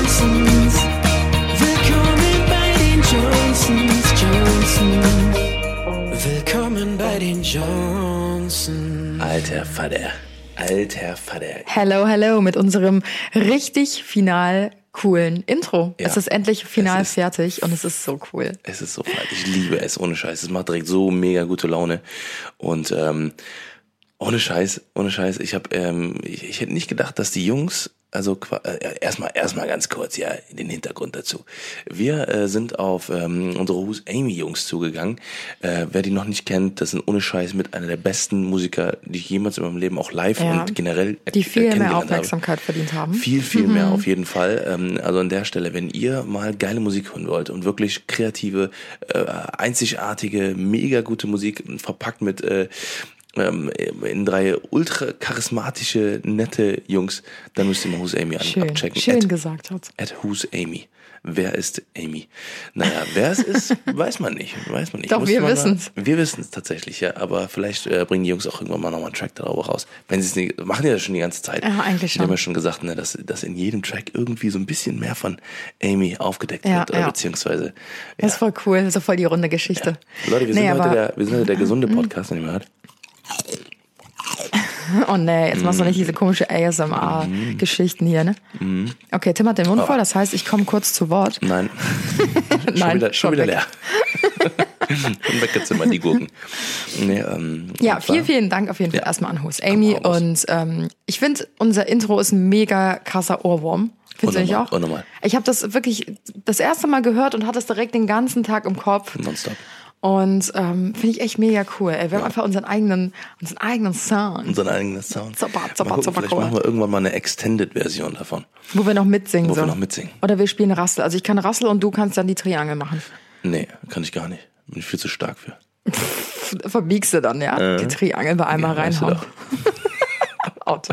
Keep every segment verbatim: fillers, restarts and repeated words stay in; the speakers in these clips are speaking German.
Johnsons. Willkommen bei den Johnsons, Johnsons. Willkommen bei den Johnsons. Alter Vater, alter Vater. Hello, hello mit unserem richtig final coolen Intro. Ja. Es ist endlich final Es ist- fertig und es ist so cool. Es ist so fein. Ich liebe es, ohne Scheiß. Es macht direkt so mega gute Laune. Und ähm, ohne Scheiß, ohne Scheiß. Ich habe, ähm, ich, ich hätte nicht gedacht, dass die Jungs, also qua- äh, erstmal, erstmal ganz kurz, ja, den Hintergrund dazu. Wir äh, sind auf ähm, unsere Who's Amy Jungs zugegangen. Äh, wer die noch nicht kennt, das sind ohne Scheiß mit einer der besten Musiker, die ich jemals in meinem Leben auch live Ja. und generell äh, Die viel mehr kennengelernt habe. Aufmerksamkeit verdient haben. Viel, viel mehr auf jeden Fall. Ähm, also an der Stelle, wenn ihr mal geile Musik hören wollt und wirklich kreative, äh, einzigartige, mega gute Musik verpackt mit äh, ähm, in drei ultra charismatische, nette Jungs, dann müsst ihr mal Who's Amy an, Schön, abchecken. schön At, gesagt hat. at Who's Amy. Wer ist Amy? Naja, wer es ist, weiß man nicht. Weiß man nicht. Doch, Müsste wir man wissen's. Mal, wir wissen es tatsächlich, ja. Aber vielleicht äh, bringen die Jungs auch irgendwann mal nochmal einen Track darüber raus. Wenn sie es nicht, machen die das schon die ganze Zeit. Ja, eigentlich Die haben schon. ja schon gesagt, ne, dass, dass in jedem Track irgendwie so ein bisschen mehr von Amy aufgedeckt Ja, wird. Oder ja. beziehungsweise, Das ist voll cool, das ist so voll die runde Geschichte. Leute, wir sind, Nee, heute aber- der, wir sind heute der gesunde Podcast, den ihr hört. Oh nee, jetzt machst du nicht diese komische A S M R-Geschichten hier, ne? Okay, Tim hat den Mund voll, das heißt, ich komme kurz zu Wort. Nein. schon Nein, wieder, schon schon wieder weg. leer. Schon weggezimmert, die Gurken. Nee, ähm, Ja, und zwar- vielen, vielen Dank auf jeden Fall Ja. erstmal an Who's Amy. Komm, raus. Und ähm, ich finde, unser Intro ist ein mega krasser Ohrwurm. Findest du nicht Unnormal, auch? unnormal. Ich habe das wirklich das erste Mal gehört und hatte es direkt den ganzen Tag im Kopf. Nonstop. Und ähm, finde ich echt mega cool. Ey, wir haben einfach unseren eigenen, unseren eigenen Sound, Unseren eigenen Sound. Super, super, Mal gucken, super vielleicht cool. machen wir irgendwann mal eine Extended-Version davon. wo wir noch mitsingen Wo wir so. noch mitsingen. Oder wir spielen Rassel. Also ich kann Rassel und du kannst dann die Triangel machen. Nee, kann ich gar nicht. Bin ich viel zu stark für. Verbiegst du dann, ja? Die Triangel bei einmal Ja, weißt du reinhauen. doch. Auto.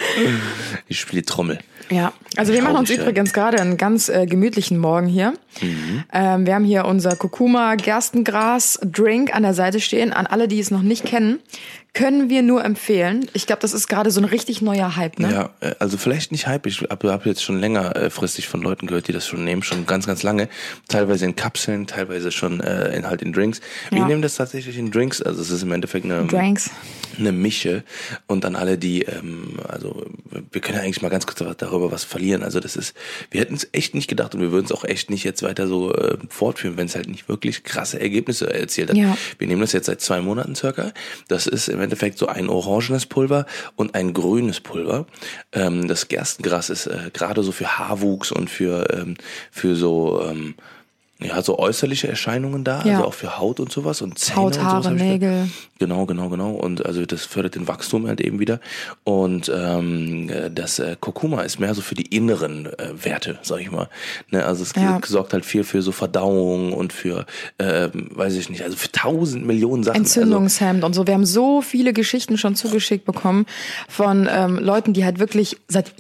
Ich spiele die Trommel. Ja, also wir machen uns Traurig, ja. übrigens gerade einen ganz äh, gemütlichen Morgen hier. Mhm. Ähm, wir haben hier unser Kurkuma Gerstengras Drink an der Seite stehen. An alle, die es noch nicht kennen, können wir nur empfehlen. Ich glaube, das ist gerade so ein richtig neuer Hype, ne? Ja, äh, also vielleicht nicht Hype. Ich habe hab jetzt schon länger äh, fristig von Leuten gehört, die das schon nehmen, schon ganz, ganz lange. Teilweise in Kapseln, teilweise schon äh, in halt in Drinks. Wir Ja. nehmen das tatsächlich in Drinks. Also es ist im Endeffekt eine, Drinks. eine Mische. Und an alle, die, ähm, also wir können ja eigentlich mal ganz kurz darüber was verlieren. Also das ist, wir hätten es echt nicht gedacht und wir würden es auch echt nicht jetzt weiter so äh, fortführen, wenn es halt nicht wirklich krasse Ergebnisse erzielt hat. Ja. Wir nehmen das jetzt seit zwei Monaten circa. Das ist im Endeffekt so ein orangenes Pulver und ein grünes Pulver. Ähm, das Gerstengras ist äh, gerade so für Haarwuchs und für ähm, für so ähm, ja, so äußerliche Erscheinungen da, Ja. also auch für Haut und sowas und Zähne Haut, und Haare, sowas. hab ich gehört. Nägel. Genau, genau, genau. Und also das fördert den Wachstum halt eben wieder. Und ähm, das äh, Kurkuma ist mehr so für die inneren äh, Werte, sag ich mal. Ne, also es Ja. sorgt halt viel für so Verdauung und für, ähm, weiß ich nicht, also für tausend Millionen Sachen. Entzündungshemd und so. Wir haben so viele Geschichten schon zugeschickt bekommen von ähm, Leuten, die halt wirklich seit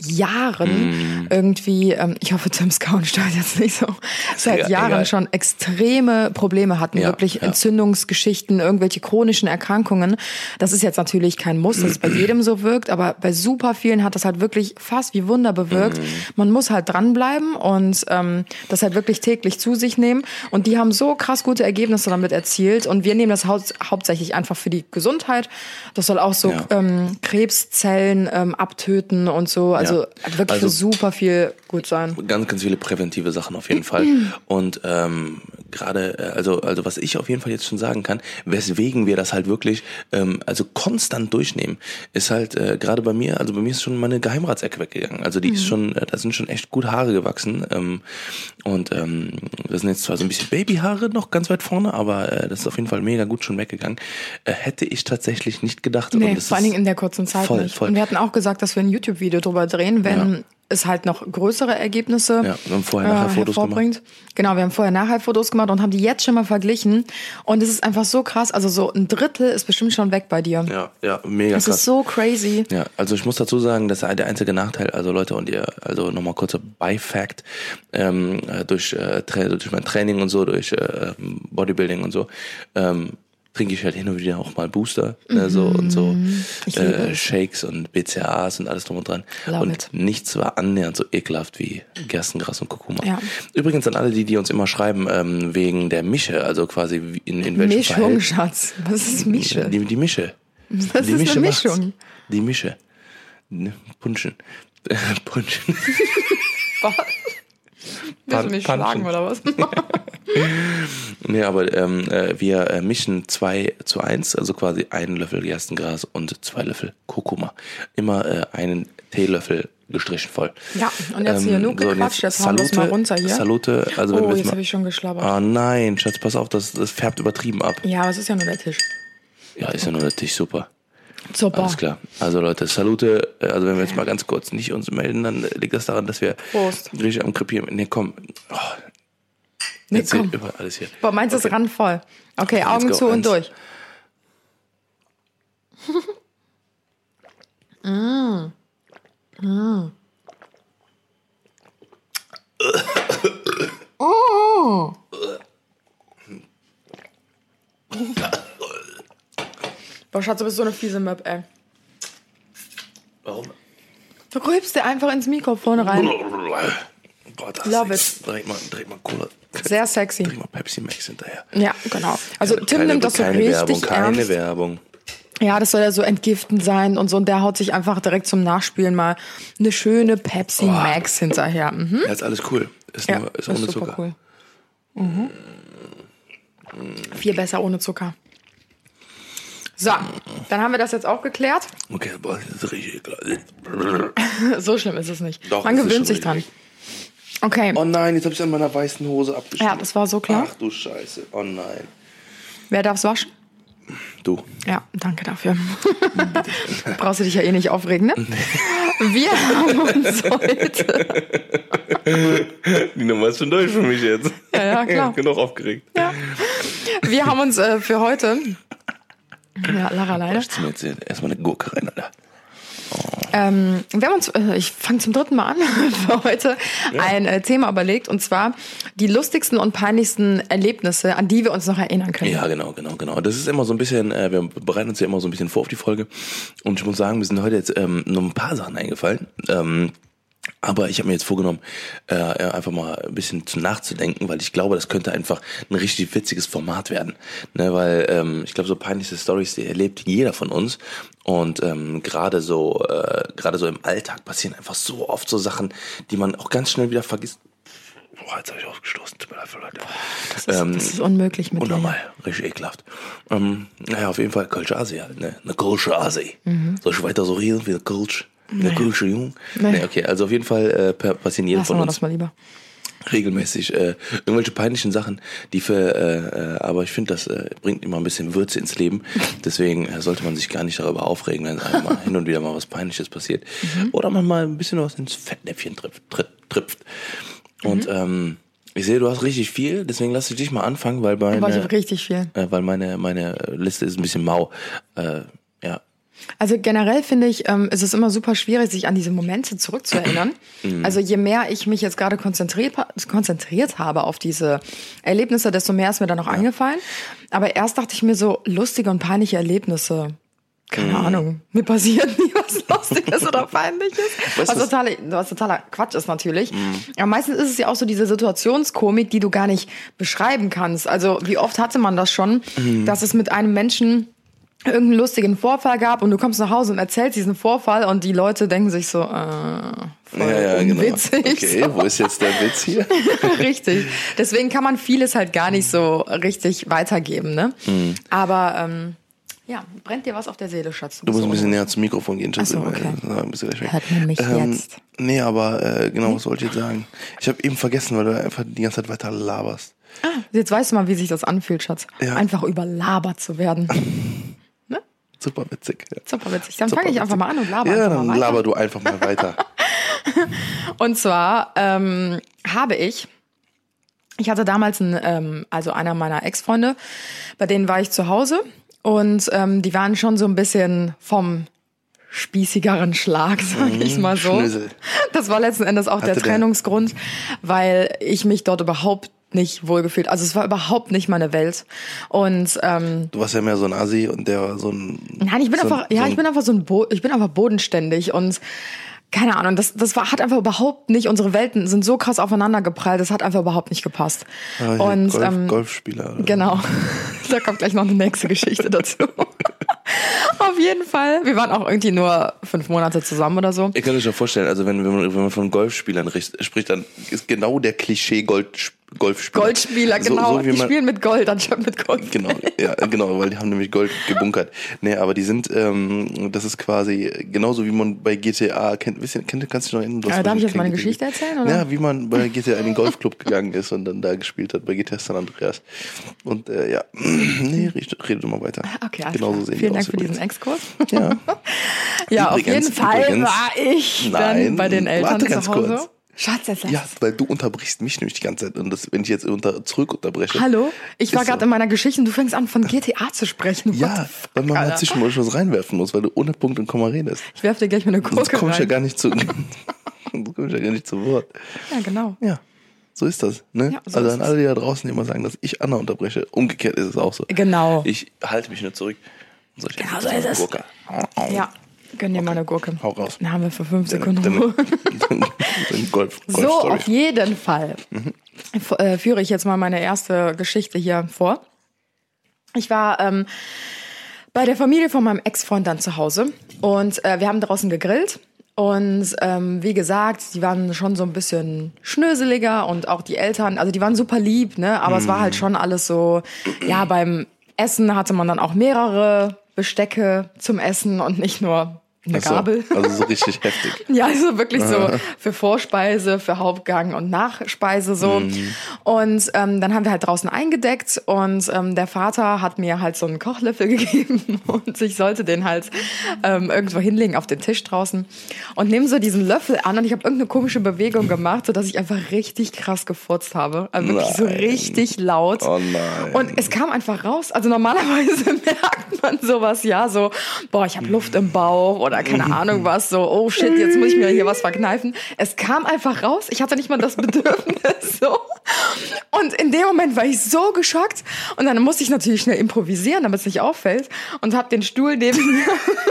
Jahren Mm. irgendwie, ähm, ich hoffe, Tims Kauen stört jetzt nicht so, seit egal, Jahren egal. schon extreme Probleme hatten, Ja, wirklich ja. Entzündungsgeschichten, irgendwelche chronischen Erkrankungen. Das ist jetzt natürlich kein Muss, dass es bei jedem so wirkt, aber bei super vielen hat das halt wirklich fast wie Wunder bewirkt. Mm. Man muss halt dranbleiben und ähm, das halt wirklich täglich zu sich nehmen. Und die haben so krass gute Ergebnisse damit erzielt. Und wir nehmen das hau hauptsächlich einfach für die Gesundheit. Das soll auch so Ja. ähm, Krebszellen ähm, abtöten und so. Also Ja. wirklich Also- für super viel gut sein. Ganz, ganz viele präventive Sachen auf jeden Fall. Und ähm, gerade, äh, also also was ich auf jeden Fall jetzt schon sagen kann, weswegen wir das halt wirklich ähm, also konstant durchnehmen, ist halt äh, gerade bei mir, also bei mir ist schon meine Geheimratsecke weggegangen. Also die ist schon, äh, da sind schon echt gut Haare gewachsen. Ähm, und ähm, das sind jetzt zwar so ein bisschen Babyhaare noch ganz weit vorne, aber äh, das ist auf jeden Fall mega gut schon weggegangen. Äh, hätte ich tatsächlich nicht gedacht. Nee, Und das vor allen ist Dingen in der kurzen Zeit voll, nicht. voll. Und wir hatten auch gesagt, dass wir ein YouTube-Video drüber drehen, wenn Ja. es halt noch größere Ergebnisse Ja, wir haben vorher, nachher Fotos hervorbringt. Genau, wir haben vorher nachher Fotos gemacht und haben die jetzt schon mal verglichen. Und es ist einfach so krass. Also so ein Drittel ist bestimmt schon weg bei dir. Ja, ja, mega Das krass. ist so crazy. Ja, also ich muss dazu sagen, das ist der einzige Nachteil, also Leute, und ihr, also nochmal kurzer By-Fact, ähm, äh, durch, äh, Tra- durch mein Training und so, durch äh, Bodybuilding und so, ähm, trinke ich halt hin und wieder auch mal Booster, ne, so und so äh, Shakes und B C A As und alles drum und dran. Love und it. nichts war annähernd so ekelhaft wie Gerstengras und Kurkuma. Ja. Übrigens an alle, die, die uns immer schreiben, ähm, wegen der Mische, also quasi wie- in, in welchem Mischung, Verhältnis. Schatz. Was ist Mische? Die, die Mische. Das die ist Mische eine macht's. Mischung. Die Mische. Ne, Punschen. Punschen. Willst du mich Pan- schlagen Panschen. oder was? Nee, aber ähm, äh, wir äh, mischen zwei zu eins, also quasi einen Löffel Gerstengras und zwei Löffel Kurkuma. Immer äh, einen Teelöffel gestrichen voll. Ja, und jetzt hier genug so, und gequatscht, jetzt hauen wir es mal runter hier. Salute, also wenn Oh, wir jetzt mal, habe ich schon geschlabbert. Ah nein, Schatz, pass auf, das, das färbt übertrieben ab. Ja, aber es ist ja nur der Tisch. Ja, ist ja nur natürlich super. Super. Alles klar. Also Leute, Salute, äh, also wenn wir jetzt mal ganz kurz nicht uns melden, dann liegt das daran, dass wir Prost. richtig am Krepieren. Nee, komm. Oh, Nee, erzähl komm. über alles hier. Boah, meins ist Okay. randvoll. Okay, Let's Augen go. zu und Eins. durch. Boah, Schatz, du bist so eine fiese Möb, ey. Warum? Du rülpst dir einfach ins Mikrofon rein. Boah, das Love ist direkt mal, direkt mal Cola. Sehr sexy. Direkt mal Pepsi Max hinterher. Ja, genau. Also Tim keine, nimmt das so keine richtig Werbung, keine ernst. Werbung. Ja, das soll ja so entgiftend sein und so. Und der haut sich einfach direkt zum Nachspielen mal eine schöne Pepsi Max hinterher. Mhm. Ja, ist alles cool. Ist, Ja, nur, ist ist ohne super Zucker. cool. Mhm. Viel besser ohne Zucker. So, dann haben wir das jetzt auch geklärt. Okay, boah, das ist richtig ekelhaft. So schlimm ist es nicht. Doch, Man es ist gewöhnt schon sich dran. richtig. Okay. Oh nein, jetzt habe ich an meiner weißen Hose abgeschnitten. Ja, das war so klar. Ach du Scheiße. Oh nein. Wer darf's waschen? Du. Ja, danke dafür. Brauchst du dich ja eh nicht aufregen, ne? Wir haben uns heute... Die Nummer ist schon durch für mich jetzt. Ja, ja, klar. Genug aufgeregt. Ja. Wir haben uns äh, für heute... Ja, Lara leider. Ich zieh mir jetzt erstmal eine Gurke rein, Alter. Ähm, wir haben uns, äh, ich fange zum dritten Mal an, für heute Ja. ein äh, Thema überlegt, und zwar die lustigsten und peinlichsten Erlebnisse, an die wir uns noch erinnern können. Ja, genau, genau, genau. Das ist immer so ein bisschen, äh, wir bereiten uns ja immer so ein bisschen vor auf die Folge. Und ich muss sagen, mir sind heute jetzt ähm, nur ein paar Sachen eingefallen. Ähm, aber ich habe mir jetzt vorgenommen, äh, einfach mal ein bisschen zu nachzudenken, weil ich glaube, das könnte einfach ein richtig witziges Format werden. Ne, weil ähm, ich glaube, so peinliche Storys, die erlebt jeder von uns. Und ähm, gerade so, äh, gerade so im Alltag passieren einfach so oft so Sachen, die man auch ganz schnell wieder vergisst. Boah, jetzt habe ich ausgestoßen. Tut mir leid, Leute. Das ist, das ist unmöglich mit Unnormal, richtig ekelhaft. Ähm, naja, auf jeden Fall Kölsche Asi halt, ne? Eine Kölsche Asi. Soll ich weiter so reden wie eine Kölsch? Eine Kölsche Jung? Nee. Nee, okay, also auf jeden Fall äh, per- passieren jedem Lassen von wir uns das mal lieber. regelmäßig äh, irgendwelche peinlichen Sachen, die für, äh, äh, aber ich finde, das äh, bringt immer ein bisschen Würze ins Leben. Deswegen äh, sollte man sich gar nicht darüber aufregen, wenn einem mal hin und wieder mal was Peinliches passiert. Oder man mal ein bisschen was ins Fettnäpfchen trifft. Tritt, trifft. Und ähm, ich sehe, du hast richtig viel, deswegen lass ich dich mal anfangen, weil Aber ich meine, habe richtig viel. äh, weil meine, meine Liste ist ein bisschen mau. Äh, ja. Also generell finde ich, ähm, ist es immer super schwierig, sich an diese Momente zurückzuerinnern. Also je mehr ich mich jetzt gerade konzentriert, konzentriert habe auf diese Erlebnisse, desto mehr ist mir dann noch eingefallen. Aber erst dachte ich mir so, lustige und peinliche Erlebnisse. Keine Ahnung, mir passiert nie was Lustiges oder Peinliches. Weißt Was, du, was- totale, was totaler Quatsch ist natürlich. Aber meistens ist es ja auch so diese Situationskomik, die du gar nicht beschreiben kannst. Also wie oft hatte man das schon, dass es mit einem Menschen irgendeinen lustigen Vorfall gab und du kommst nach Hause und erzählst diesen Vorfall und die Leute denken sich so, äh, voll Ja, ja, genau. unwitzig. Okay, wo ist jetzt der Witz hier? Richtig. Deswegen kann man vieles halt gar nicht so richtig weitergeben, ne? Mhm. Aber ähm, ja, brennt dir was auf der Seele, Schatz? Du bist musst ein so bisschen näher zum Mikrofon gehen, Schatz. Ach so, okay. Sagen, bist du gleich weg. Hört man mich ähm, jetzt? Nee, aber äh, genau, was wollte ich jetzt sagen? Ich habe eben vergessen, weil du einfach die ganze Zeit weiter laberst. Ah, jetzt weißt du mal, wie sich das anfühlt, Schatz. Ja. Einfach überlabert zu werden. Ne? Super witzig. Ja. Super witzig. Dann Super fange ich einfach witzig. mal an und laber Ja, einfach dann mal weiter. laber du einfach mal weiter. Und zwar ähm, habe ich, ich hatte damals einen, ähm, also einer meiner Ex-Freunde, bei denen war ich zu Hause und ähm, die waren schon so ein bisschen vom spießigeren Schlag, sag ich mal so. Schnösel. Das war letzten Endes auch Hatte der der- Trennungsgrund, weil ich mich dort überhaupt nicht wohlgefühlt. Also es war überhaupt nicht meine Welt. Und ähm, du warst ja mehr so ein Assi und der war so ein... Nein, ich bin so einfach, ein, ja, so ich bin einfach so ein, Bo- ich bin einfach bodenständig und keine Ahnung, das, das war, hat einfach überhaupt nicht, unsere Welten sind so krass aufeinander geprallt, das hat einfach überhaupt nicht gepasst. Ah, und Golf, ähm, Golfspieler. Oder? Genau, da kommt gleich noch eine nächste Geschichte dazu. Auf jeden Fall. Wir waren auch irgendwie nur fünf Monate zusammen oder so. Ihr könnt euch ja vorstellen, also wenn, wenn, man, wenn man von Golfspielern richt, spricht, dann ist genau der Klischee Gold, Golfspieler. Goldspieler, genau. So, so die man, spielen mit Gold anstatt mit Gold. Genau, ja, genau, weil die haben nämlich Gold gebunkert. Nee, aber die sind, ähm, das ist quasi genauso wie man bei G T A kennt. Wisst ihr, kennt, kannst du noch erinnern? Äh, darf ich jetzt meine Geschichte erzählen? Oder? Ja, wie man bei G T A in den Golfclub gegangen ist und dann da gespielt hat, bei G T A San Andreas. Und äh, ja, nee, rede du mal weiter. Okay, alles Genauso klar. sehen Vielen die Dank aus für übrigens. diesen Exkurs. Ja, ja übrigens, auf jeden Fall übrigens, war ich nein, dann bei den Eltern warte zu ganz Hause. Kurz. Schatz, jetzt lass Ja, weil du unterbrichst mich nämlich die ganze Zeit. Und das, wenn ich jetzt unter, zurück unterbreche. Hallo? Ich war so. gerade in meiner Geschichte und du fängst an, von G T A zu sprechen. What Ja, the fuck, weil man mal Alter? zwischendurch was reinwerfen muss, weil du ohne Punkt und Komma redest. Ich werf dir gleich mal eine Sonst Gurke komme ich ja rein. gar nicht zu. Sonst komme ich ja gar nicht zu Wort. Ja, genau. Ja, so ist das. Ne? Ja, so also ist an es. alle, die da draußen immer sagen, dass ich Anna unterbreche. Umgekehrt ist es auch so. Genau. Ich halte mich nur zurück. So, ich Genau esse so jetzt ist eine es. Gurke. Ja, gönn dir mal eine Gurke. Hau raus. Dann haben wir für fünf Sekunden Deine- Ruhe. deine Golf, So, Golfstory. auf jeden Fall f- äh, führe ich jetzt mal meine erste Geschichte hier vor. Ich war ähm, bei der Familie von meinem Ex-Freund dann zu Hause und äh, wir haben draußen gegrillt. Und ähm, wie gesagt, die waren schon so ein bisschen schnöseliger und auch die Eltern, also die waren super lieb, ne? Aber es war halt schon alles so, ja, beim Essen hatte man dann auch mehrere Bestecke zum Essen und nicht nur eine Ach so, Gabel. Also so richtig heftig. Ja, also wirklich so für Vorspeise, für Hauptgang und Nachspeise so. Und ähm, dann haben wir halt draußen eingedeckt und ähm, der Vater hat mir halt so einen Kochlöffel gegeben und ich sollte den halt ähm, irgendwo hinlegen auf den Tisch draußen und nehme so diesen Löffel an und ich habe irgendeine komische Bewegung gemacht, sodass ich einfach richtig krass gefurzt habe. Also wirklich so Nein. richtig laut. Oh nein. Und es kam einfach raus. Also normalerweise merkt man sowas, ja, so, boah, ich habe Luft im Bauch oder keine Ahnung was, so, oh shit, jetzt muss ich mir hier was verkneifen. Es kam einfach raus. Ich hatte nicht mal das Bedürfnis, so. Und in dem Moment war ich so geschockt. Und dann musste ich natürlich schnell improvisieren, damit es nicht auffällt. Und habe den Stuhl neben mir...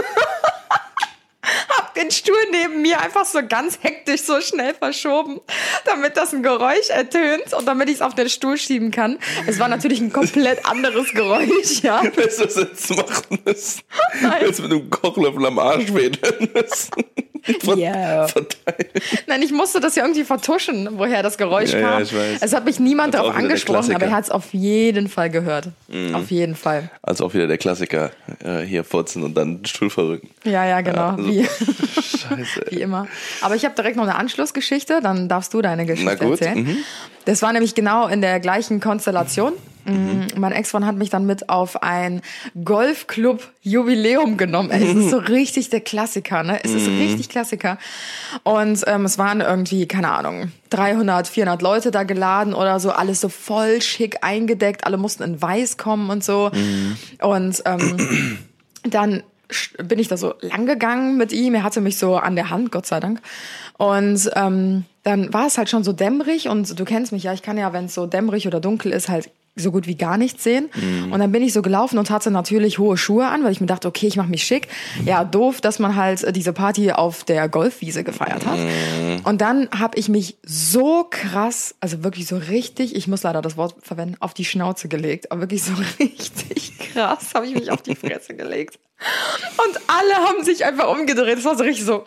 hab den Stuhl neben mir einfach so ganz hektisch so schnell verschoben, damit das ein Geräusch ertönt und damit ich es auf den Stuhl schieben kann. Es war natürlich ein komplett anderes Geräusch, ja. Hättest du das jetzt machen müssen? Jetzt mit einem Kochlöffel am Arsch wedeln müssen. Von, Ja. verteilen. Nein, ich musste das ja irgendwie vertuschen, woher das Geräusch Ja, ja, kam. ich weiß. Es hat mich niemand Das ist darauf auch wieder der angesprochen, aber Klassiker. er hat es auf jeden Fall gehört. Auf jeden Fall. Also auch wieder der Klassiker, äh, hier furzen und dann den Stuhl verrücken. Ja, ja, genau. also- wie, Scheiße. wie immer. Aber ich habe direkt noch eine Anschlussgeschichte, dann darfst du deine Geschichte Na gut, erzählen. mhm. Das war nämlich genau in der gleichen Konstellation. Mhm. Mein Ex-Freund hat mich dann mit auf ein Golfclub-Jubiläum genommen. Ey, es ist so richtig der Klassiker, ne? Es ist richtig Klassiker. Und ähm, es waren irgendwie, keine Ahnung, dreihundert, vierhundert Leute da geladen oder so. Alles so voll schick eingedeckt. Alle mussten in weiß kommen und so. Und ähm, dann bin ich da so lang gegangen mit ihm. Er hatte mich so an der Hand, Gott sei Dank. Und ähm, dann war es halt schon so dämmerig. Und du kennst mich ja, ich kann ja, wenn es so dämmerig oder dunkel ist, halt so gut wie gar nichts sehen. Mhm. Und dann bin ich so gelaufen und hatte natürlich hohe Schuhe an, weil ich mir dachte, okay, ich mache mich schick. Ja, doof, dass man halt diese Party auf der Golfwiese gefeiert hat. Mhm. Und dann habe ich mich so krass, also wirklich so richtig, ich muss leider das Wort verwenden, auf die Schnauze gelegt. Aber wirklich so richtig krass habe ich mich auf die Fresse gelegt. Und alle haben sich einfach umgedreht. Das war so richtig so...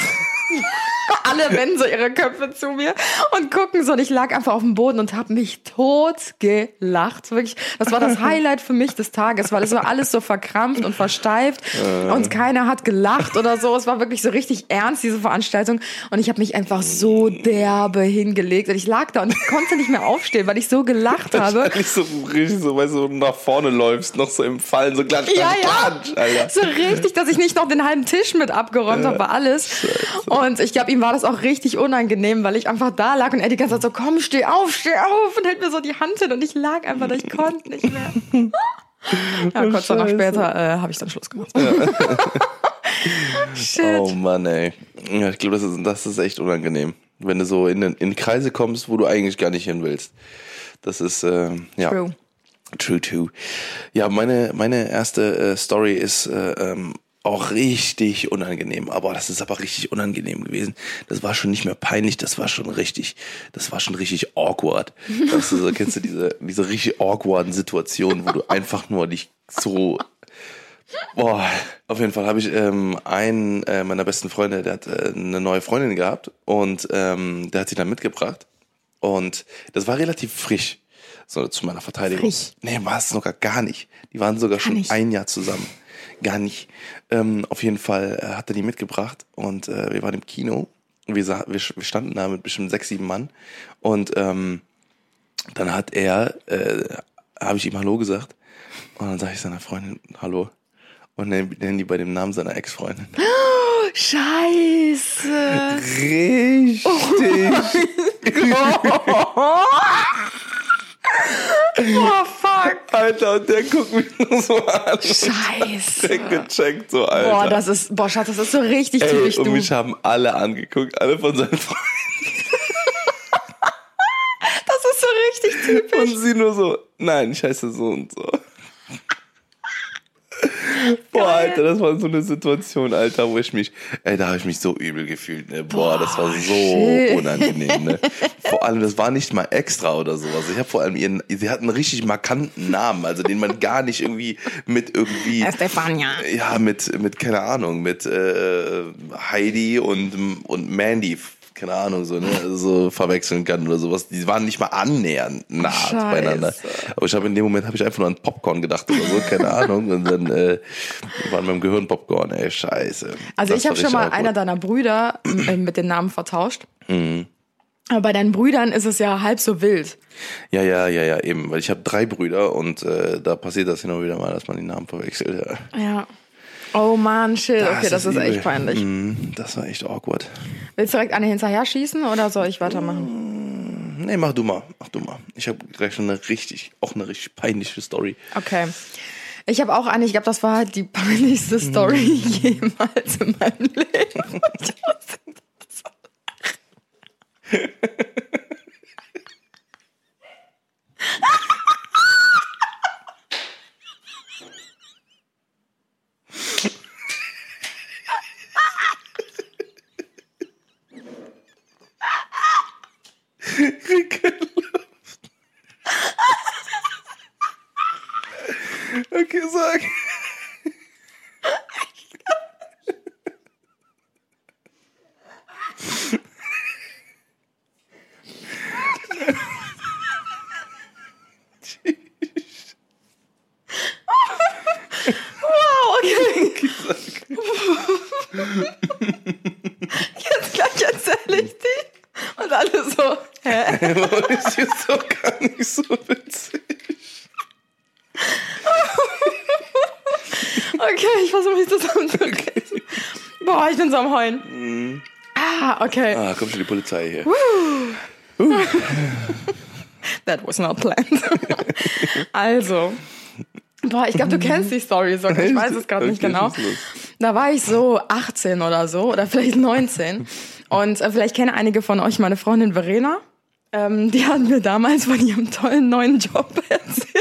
Alle wenden so ihre Köpfe zu mir und gucken so. Und ich lag einfach auf dem Boden und habe mich tot gelacht. Wirklich, das war das Highlight für mich des Tages, weil es war alles so verkrampft und versteift und keiner hat gelacht oder so. Es war wirklich so richtig ernst, diese Veranstaltung. Und ich habe mich einfach so derbe hingelegt. Und ich lag da und ich konnte nicht mehr aufstehen, weil ich so gelacht habe. Nicht so richtig so, weißt du, nach vorne läufst, noch so im Fallen, so klatsch, Ja, klatsch, ja, klatsch, Alter. so richtig, dass ich nicht noch den halben Tisch mit abgeräumt habe, war alles. Und ich glaube, ihm war das auch richtig unangenehm, weil ich einfach da lag und er die ganze Zeit so, komm, steh auf, steh auf und hält mir so die Hand hin und ich lag einfach da, ich konnte nicht mehr. Ja, kurz danach später äh, habe ich dann Schluss gemacht. Shit. Oh Mann, ey. Ja, ich glaube, das ist, das ist echt unangenehm. Wenn du so in, in Kreise kommst, wo du eigentlich gar nicht hin willst. Das ist, äh, ja. True. True, true. Ja, meine, meine erste äh, Story ist äh, ähm, auch richtig unangenehm. Aber das ist aber richtig unangenehm gewesen. Das war schon nicht mehr peinlich, das war schon richtig, das war schon richtig awkward. Weißt du, so, kennst du diese, diese richtig awkwarden Situationen, wo du einfach nur dich so... Boah, auf jeden Fall habe ich ähm, einen äh, meiner besten Freunde, der hat äh, eine neue Freundin gehabt und ähm, der hat sie dann mitgebracht und das war relativ frisch, so zu meiner Verteidigung. Frisch? Nee, war es sogar gar nicht. Die waren sogar schon nicht. ein Jahr zusammen. Gar nicht. Ähm, auf jeden Fall äh, hat er die mitgebracht und äh, wir waren im Kino. Wir, sa- wir, wir standen da mit bestimmt sechs, sieben Mann und ähm, dann hat er, äh, habe ich ihm Hallo gesagt und dann sage ich seiner Freundin Hallo. Und nennen die bei dem Namen seiner Ex-Freundin. Oh, Scheiße. Richtig. Oh, fuck. Alter, und der guckt mich nur so an. Scheiße. Der gecheckt so, Alter. Boah, das ist, boah, Schatz, das ist so richtig Ey, typisch und du. mich haben alle angeguckt, alle von seinen Freunden. Das ist so richtig typisch. Und sie nur so, nein, ich heiße so und so. Boah, Alter, das war so eine Situation, Alter, wo ich mich, ey, da habe ich mich so übel gefühlt, ne? Boah, das war so shit. unangenehm, ne? Vor allem, das war nicht mal extra oder sowas. Ich habe vor allem ihren, sie hat einen richtig markanten Namen, also den man gar nicht irgendwie mit irgendwie, Estefania. ja, mit, mit, keine Ahnung, mit äh, Heidi und, und Mandy, keine Ahnung, so, ne, so verwechseln kann oder sowas. Die waren nicht mal annähernd nah Scheiße. beieinander. Aber ich habe in dem Moment habe ich einfach nur an Popcorn gedacht oder so, keine Ahnung. Und dann äh, war in meinem Gehirn Popcorn, ey, scheiße. Also Das ich habe war schon mal richtig einer awkward. deiner Brüder äh, mit den Namen vertauscht. Mhm. Aber bei deinen Brüdern ist es ja halb so wild. Ja, ja, ja, ja, eben. Weil ich habe drei Brüder und äh, da passiert das hin und wieder mal, dass man die Namen verwechselt. Ja. Ja. Oh man, shit. Okay, das ist übel. echt peinlich. Mhm, das war echt awkward. Willst du direkt eine hinterher schießen oder soll ich weitermachen? Nee, mach du mal, mach du mal. Ich habe gleich schon eine richtig, auch eine richtig peinliche Story. Okay. Ich habe auch eine, ich glaube, das war halt die peinlichste Story jemals in meinem Leben. Ich muss das so lachen. Okay, sag. Wow, okay. Jetzt gleich erzähle ich die. Und alle so, hä? Das ist jetzt doch gar nicht so witzig. Okay, ich versuche mich zusammenzukriegen. Boah, ich bin so am Heulen. Ah, okay. Ah, kommt schon die Polizei hier. That was not planned. Also, boah, ich glaube, du kennst die Story sogar. Ich weiß es gerade nicht Okay, genau. schieß los. Da war ich so achtzehn oder so oder vielleicht neunzehn. Und äh, vielleicht kennen einige von euch meine Freundin Verena. Ähm, die hat mir damals von ihrem tollen neuen Job erzählt.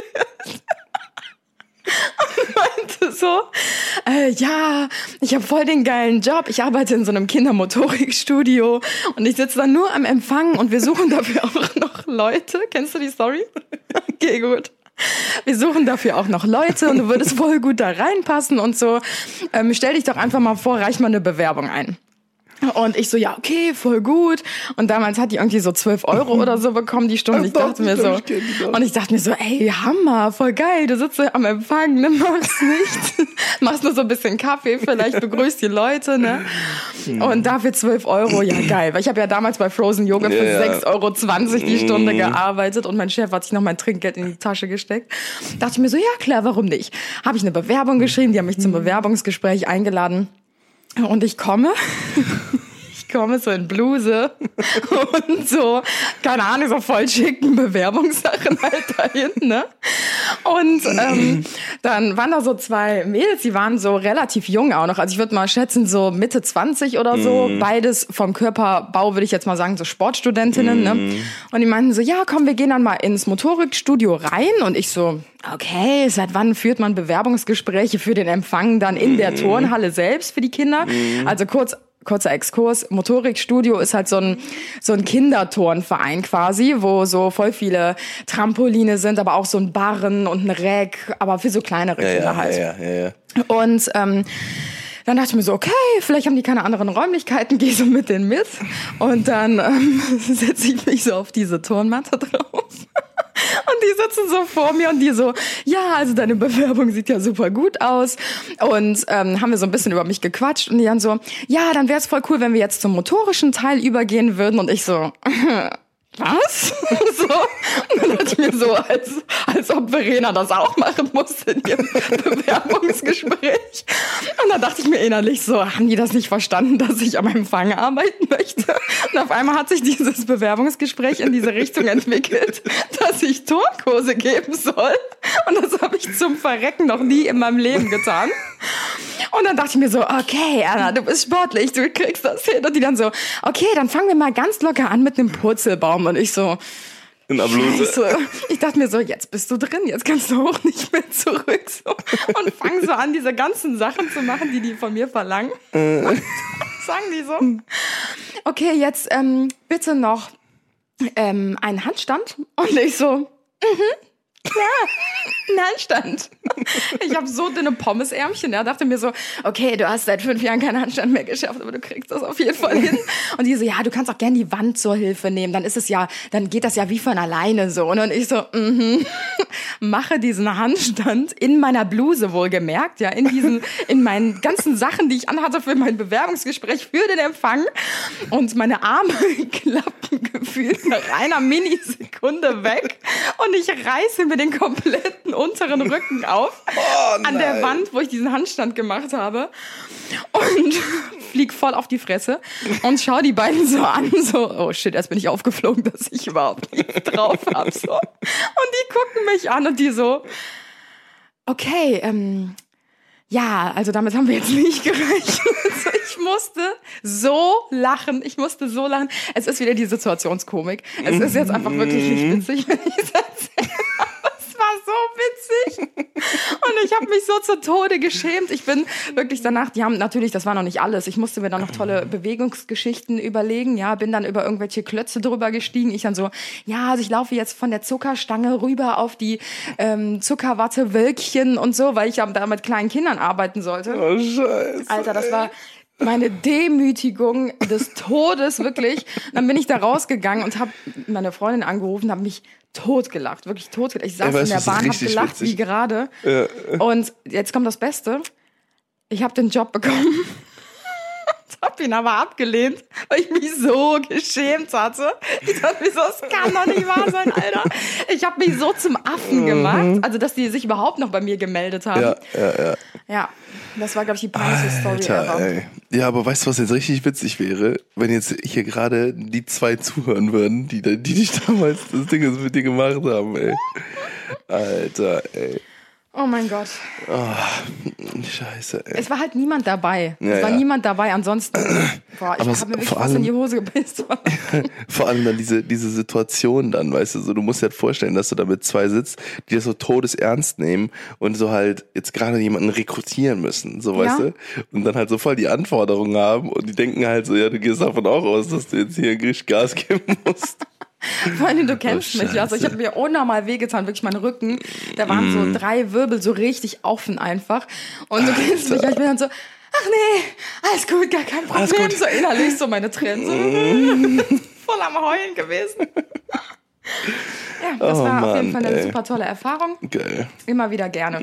Und meinte so, äh, ja, ich habe voll den geilen Job. Ich arbeite in so einem Kindermotorikstudio und ich sitze dann nur am Empfang und wir suchen dafür auch noch Leute. Kennst du die Story? Okay, gut. Wir suchen dafür auch noch Leute und du würdest voll gut da reinpassen und so. Ähm, stell dich doch einfach mal vor, reich mal eine Bewerbung ein. Und ich so, ja, okay, voll gut. Und damals hat die irgendwie so zwölf Euro oder so bekommen die Stunde. Ich dachte mir so, und ich dachte mir so, ey, Hammer, voll geil. Du sitzt so am Empfang, ne, machst nichts. Machst nur so ein bisschen Kaffee, vielleicht begrüßt die Leute, ne. Und dafür zwölf Euro, ja, geil. Weil ich habe ja damals bei Frozen Yoga für Ja. sechs Euro zwanzig die Stunde gearbeitet und mein Chef hat sich noch mein Trinkgeld in die Tasche gesteckt. Dachte ich mir so, ja, klar, warum nicht? Habe ich eine Bewerbung geschrieben, die haben mich zum Bewerbungsgespräch eingeladen. Und ich komme, ich komme so in Bluse und so, keine Ahnung, so voll schicken Bewerbungssachen halt dahin, ne? Und ähm, dann waren da so zwei Mädels, die waren so relativ jung auch noch. Also ich würde mal schätzen, so Mitte zwanzig oder so. Mm. Beides vom Körperbau, würde ich jetzt mal sagen, so Sportstudentinnen. Mm. Ne? Und die meinten so, ja, komm, wir gehen dann mal ins Motorikstudio rein. Und ich so, okay, seit wann führt man Bewerbungsgespräche für den Empfang dann in der Turnhalle selbst für die Kinder? Mm. Also kurz... Kurzer Exkurs. Motorikstudio ist halt so ein, so ein Kinderturnverein quasi, wo so voll viele Trampoline sind, aber auch so ein Barren und ein Reck, aber für so kleinere ja, Kinder ja, halt. Ja, ja, ja. Und ähm, dann dachte ich mir so, okay, vielleicht haben die keine anderen Räumlichkeiten, geh so mit denen mit. Und dann ähm, setze ich mich so auf diese Turnmatte drauf. Und die sitzen so vor mir und die so, ja, also deine Bewerbung sieht ja super gut aus. Und ähm, haben wir so ein bisschen über mich gequatscht. Und die dann so, ja, dann wäre es voll cool, wenn wir jetzt zum motorischen Teil übergehen würden. Und ich so, was? So. Und dann dachte ich mir so, als, als ob Verena das auch machen musste in ihrem Bewerbungsgespräch. Und dann dachte ich mir innerlich so, haben die das nicht verstanden, dass ich am Empfang arbeiten möchte? Und auf einmal hat sich dieses Bewerbungsgespräch in diese Richtung entwickelt, dass ich Turnkurse geben soll. Und das habe ich zum Verrecken noch nie in meinem Leben getan. Und dann dachte ich mir so, okay, Anna, du bist sportlich, du kriegst das hin. Und die dann so, okay, dann fangen wir mal ganz locker an mit einem Purzelbaum. Und ich so, in der Bluse. Scheiße. Ich dachte mir so, jetzt bist du drin, jetzt kannst du auch nicht mehr zurück. So. Und fang so an, diese ganzen Sachen zu machen, die die von mir verlangen. Und sagen die so, okay, jetzt ähm, bitte noch ähm, einen Handstand. Und ich so, mhm. Ja, ein Handstand. Ich habe so dünne Pommesärmchen. Ja, dachte mir so, okay, du hast seit fünf Jahren keinen Handstand mehr geschafft, aber du kriegst das auf jeden Fall hin. Und die so, ja, du kannst auch gerne die Wand zur Hilfe nehmen. Dann ist es ja, dann geht das ja wie von alleine so. Und ich so, mhm, mache diesen Handstand in meiner Bluse wohlgemerkt, ja, in diesen, in meinen ganzen Sachen, die ich anhatte für mein Bewerbungsgespräch für den Empfang. Und meine Arme klappen gefühlt nach einer Minisekunde weg. Und ich reiße mir den kompletten unteren Rücken auf oh, an der Wand, wo ich diesen Handstand gemacht habe und flieg voll auf die Fresse und schau die beiden so an, so, oh shit, erst bin ich aufgeflogen, dass ich überhaupt nichts drauf habe. So. Und die gucken mich an und die so, okay, ähm, ja, also damit haben wir jetzt nicht gerechnet. Ich musste so lachen, ich musste so lachen. Es ist wieder die Situationskomik. Es ist jetzt einfach wirklich nicht witzig, wenn ich es erzähle. War so witzig und ich habe mich so zu Tode geschämt. Ich bin wirklich danach, die haben natürlich, das war noch nicht alles, ich musste mir dann noch tolle Bewegungsgeschichten überlegen, ja, bin dann über irgendwelche Klötze drüber gestiegen. Ich dann so, ja, also ich laufe jetzt von der Zuckerstange rüber auf die ähm, Zuckerwattewölkchen und so, weil ich ja da mit kleinen Kindern arbeiten sollte. Oh Scheiße. Alter, das war meine Demütigung des Todes, wirklich. Dann bin ich da rausgegangen und habe meine Freundin angerufen, habe mich totgelacht, wirklich totgelacht. Ich saß Ey, in der weißt, Bahn, hab gelacht witzig? wie gerade. Ja. Und jetzt kommt das Beste. Ich habe den Job bekommen. Hab ihn aber abgelehnt, weil ich mich so geschämt hatte. Ich dachte mir so, das kann doch nicht wahr sein, Alter. Ich habe mich so zum Affen gemacht, also dass die sich überhaupt noch bei mir gemeldet haben. Ja, ja, ja. Ja, das war, glaube ich, die peinlichste Story Alter, ever. ey. Ja, aber weißt du, was jetzt richtig witzig wäre? Wenn jetzt hier gerade die zwei zuhören würden, die, die dich damals das Ding mit dir gemacht haben, ey. Alter, ey. Oh mein Gott. Oh, Scheiße, ey. Es war halt niemand dabei. Ja, es war ja. niemand dabei. Ansonsten, boah, ich Aber habe mir wirklich vor was in allem- die Hose gepisst. Vor allem dann diese, diese Situation dann, weißt du, so, du musst dir halt vorstellen, dass du da mit zwei sitzt, die das so todesernst nehmen und so halt jetzt gerade jemanden rekrutieren müssen, so, weißt Ja. du? Und dann halt so voll die Anforderungen haben und die denken halt so, ja, du gehst davon auch aus, dass du jetzt hier richtig Gas geben musst. Vor allem, du kennst Oh, mich. Also ich Scheiße. habe mir unnormal wehgetan, wirklich mein Rücken. Da waren so drei Wirbel so richtig offen einfach. Und du kennst mich, ja, ich bin dann so, ach nee, alles gut, gar kein Alles Problem. gut. So innerlich so meine Tränen. So voll am Heulen gewesen. Ja, das Oh war auf jeden Mann, Fall eine ey. super tolle Erfahrung. Geil. Immer wieder gerne.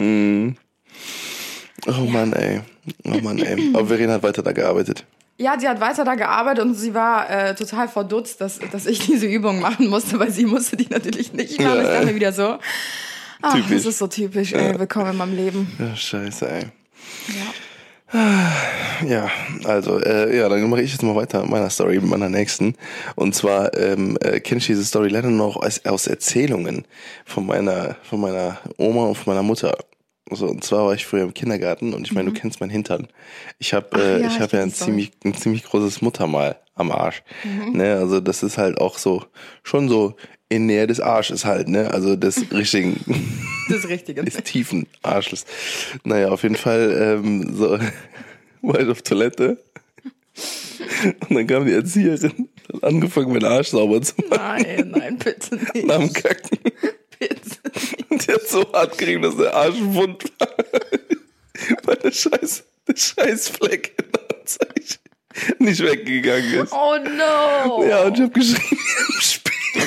Oh Mann, ey. Oh Mann, ey. Aber Verena hat weiter da gearbeitet. Ja, sie hat weiter da gearbeitet und sie war äh, total verdutzt, dass, dass ich diese Übung machen musste, weil sie musste die natürlich nicht machen. Ja. Ich dachte mir wieder so, ach, Typisch. das ist so typisch, ey, willkommen in meinem Leben. Ja, scheiße, ey. Ja. Ja, also, äh, ja, dann mache ich jetzt mal weiter mit meiner Story, mit meiner nächsten. Und zwar ähm, äh, kenne ich diese Story leider noch aus, aus Erzählungen von meiner, von meiner Oma und von meiner Mutter. So, und zwar war ich früher im Kindergarten und ich meine, mhm. du kennst meinen Hintern. Ich habe äh, ja, ich hab ja ein ziemlich, ein ziemlich großes Muttermal am Arsch. Mhm. Ne, also das ist halt auch so, schon so in Nähe des Arsches halt, ne? Also des richtigen, des richtigen, des tiefen Arsches. Naja, auf jeden Fall ähm, so war ich auf Toilette und dann kam die Erzieherin, hat angefangen, meinen Arsch sauber zu machen. Nein, nein, bitte nicht. Nach dem Kacken. Bitte. Und die hat so hart gekriegt, dass der Arsch wund war. Weil der scheiß, der scheiß Fleck in der Anzeige nicht weggegangen ist. Oh no. Ja, und ich hab geschrien im Spiel.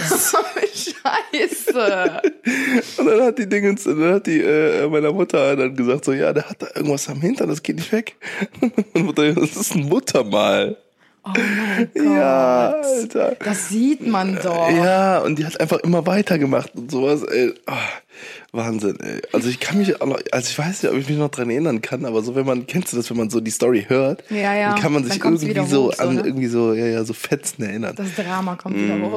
Scheiße. Und dann hat die Dingens, dann hat die äh, meiner Mutter dann gesagt so, ja, der hat da irgendwas am Hintern, das geht nicht weg. Und meine Mutter, das ist ein Muttermal. Oh mein Gott. Ja, Alter. Das sieht man doch. Ja, und die hat einfach immer weitergemacht und sowas, ey. Oh, Wahnsinn, ey. Also ich kann mich, also ich weiß nicht, ob ich mich noch dran erinnern kann, aber so wenn man, kennst du das, wenn man so die Story hört, ja, ja. dann kann man sich dann irgendwie so hoch, an so, ne? irgendwie so, ja, ja, so Fetzen erinnern. Das Drama kommt wieder hoch.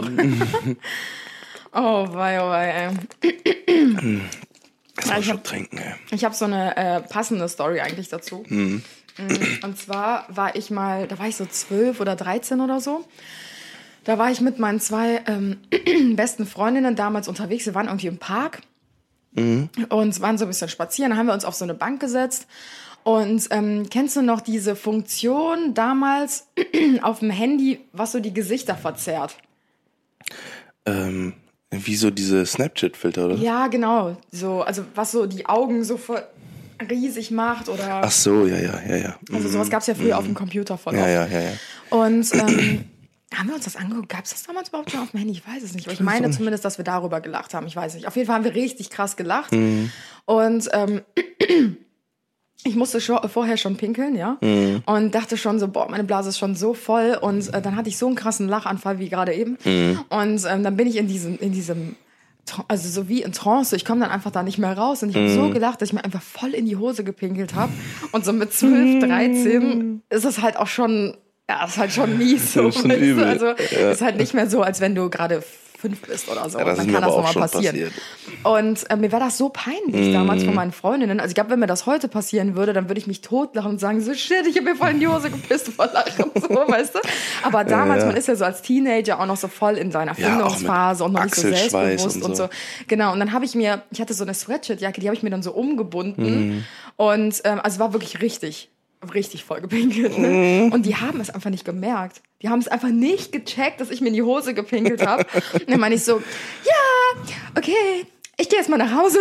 Oh wei, oh wei, ey. Erstmal schon trinken, ey. Ich habe so eine äh, passende Story eigentlich dazu. Mhm. Und zwar war ich mal, da war ich so zwölf oder dreizehn oder so. Da war ich mit meinen zwei ähm, besten Freundinnen damals unterwegs. Wir waren irgendwie im Park mhm. und waren so ein bisschen spazieren. Dann haben wir uns auf so eine Bank gesetzt. Und ähm, kennst du noch diese Funktion damals auf dem Handy, was so die Gesichter verzerrt? Ähm, wie so diese Snapchat-Filter, oder? Ja, genau. So, also was so die Augen so ver- riesig macht oder... Ach so, ja, ja, ja, ja. Also sowas gab es ja früher mhm. auf dem Computer voll ja, oft. Ja, ja, ja. Und ähm, haben wir uns das angeguckt? Gab es das damals überhaupt schon auf dem Handy? Ich weiß es nicht. Aber ich meine zumindest, dass wir darüber gelacht haben. Ich weiß nicht. Auf jeden Fall haben wir richtig krass gelacht. Mhm. Und ähm, ich musste schon, vorher schon pinkeln, ja. Mhm. Und dachte schon so, boah, meine Blase ist schon so voll. Und äh, dann hatte ich so einen krassen Lachanfall wie gerade eben. Mhm. Und ähm, dann bin ich in diesem, in diesem also so wie in Trance, ich komme dann einfach da nicht mehr raus und ich habe mm. so gelacht, dass ich mir einfach voll in die Hose gepinkelt habe und so mit zwölf, dreizehn ist es halt auch schon, ja, ist halt schon mies. So, schon übel. Also ja. ist halt nicht mehr so, als wenn du gerade fünf bist oder so. Ja, das dann ist kann mir das aber auch nochmal schon passieren. passiert. Und äh, mir war das so peinlich mm. damals von meinen Freundinnen. Also ich glaube, wenn mir das heute passieren würde, dann würde ich mich totlachen und sagen, so shit, ich habe mir voll in die Hose gepisst vor Lachen, so, weißt du? Aber damals, ja, ja. man ist ja so als Teenager auch noch so voll in seiner Findungsphase ja, und noch nicht so selbstbewusst und so. und so. Genau, und dann habe ich mir, ich hatte so eine Sweatshirt-Jacke, die habe ich mir dann so umgebunden. Mm. Und ähm, also war wirklich richtig, richtig voll gepinkelt. Ne? Mm. Und die haben es einfach nicht gemerkt. Die haben es einfach nicht gecheckt, dass ich mir in die Hose gepinkelt habe. Und dann meine ich so, ja, okay, ich gehe jetzt mal nach Hause.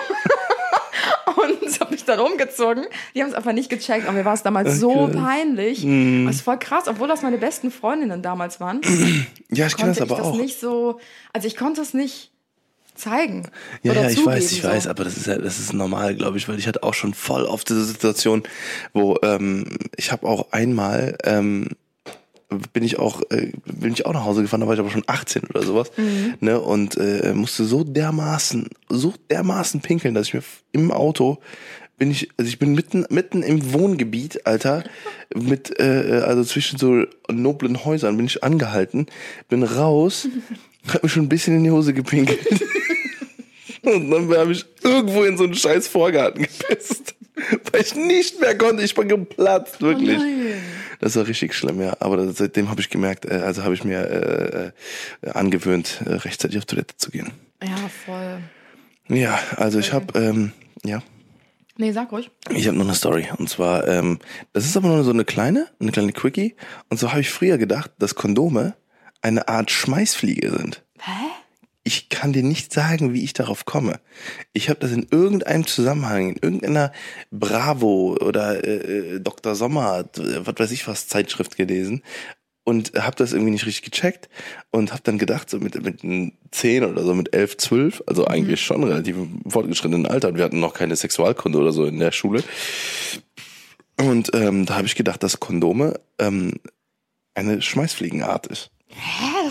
Und habe mich dann umgezogen. Die haben es einfach nicht gecheckt. Und mir war es damals okay. so peinlich. Mm. Das ist voll krass, obwohl das meine besten Freundinnen damals waren. Ja, ich kenne das aber ich das auch. Nicht so, also ich konnte es nicht zeigen. Ja, oder ja, ich zugeben, weiß, ich so. weiß, aber das ist ja, das ist normal, glaube ich, weil ich hatte auch schon voll oft diese Situation, wo ähm, ich habe auch einmal ähm, bin ich auch äh, bin ich auch nach Hause gefahren, da war ich aber schon achtzehn oder sowas, mhm. ne, und äh, musste so dermaßen so dermaßen pinkeln, dass ich mir im Auto bin ich, also ich bin mitten mitten im Wohngebiet, Alter, mit äh, also zwischen so noblen Häusern bin ich angehalten, bin raus, hab mir schon ein bisschen in die Hose gepinkelt. Und dann habe ich irgendwo in so einen scheiß Vorgarten gepisst, weil ich nicht mehr konnte. Ich bin geplatzt, wirklich. Oh das war richtig schlimm, ja. Aber das, seitdem habe ich gemerkt, äh, also habe ich mir äh, äh, angewöhnt, äh, rechtzeitig auf Toilette zu gehen. Ja, voll. Ja, also ich habe, ähm, ja. Nee, sag ruhig. Ich habe noch eine Story. Und zwar, ähm, das ist aber nur so eine kleine, eine kleine Quickie. Und so habe ich früher gedacht, dass Kondome eine Art Schmeißfliege sind. Hä? Ich kann dir nicht sagen, wie ich darauf komme. Ich habe das in irgendeinem Zusammenhang, in irgendeiner Bravo oder äh, Doktor Sommer, was weiß ich was, Zeitschrift gelesen und habe das irgendwie nicht richtig gecheckt und habe dann gedacht, so mit mit zehn oder so, mit elf, zwölf, also eigentlich mhm. schon relativ fortgeschrittenen Alter. Und wir hatten noch keine Sexualkunde oder so in der Schule. Und ähm, da habe ich gedacht, dass Kondome ähm, eine Schmeißfliegenart ist. Hä? Das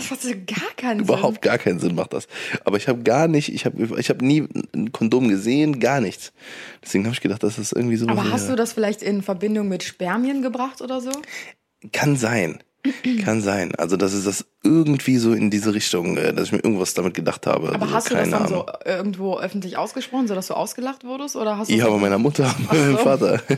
Das hat gar keinen Sinn. Überhaupt gar keinen Sinn macht das. Aber ich habe gar nicht, ich habe ich hab nie ein Kondom gesehen, gar nichts. Deswegen habe ich gedacht, das ist irgendwie so. Aber hast du das vielleicht in Verbindung mit Spermien gebracht oder so? Kann sein. Kann sein. Also, dass es das irgendwie so in diese Richtung, dass ich mir irgendwas damit gedacht habe. Aber also, hast du das keine dann Ahnung. so irgendwo öffentlich ausgesprochen, sodass du ausgelacht wurdest? Oder hast du Ich so habe meiner Mutter und meinem so. Vater. Ja,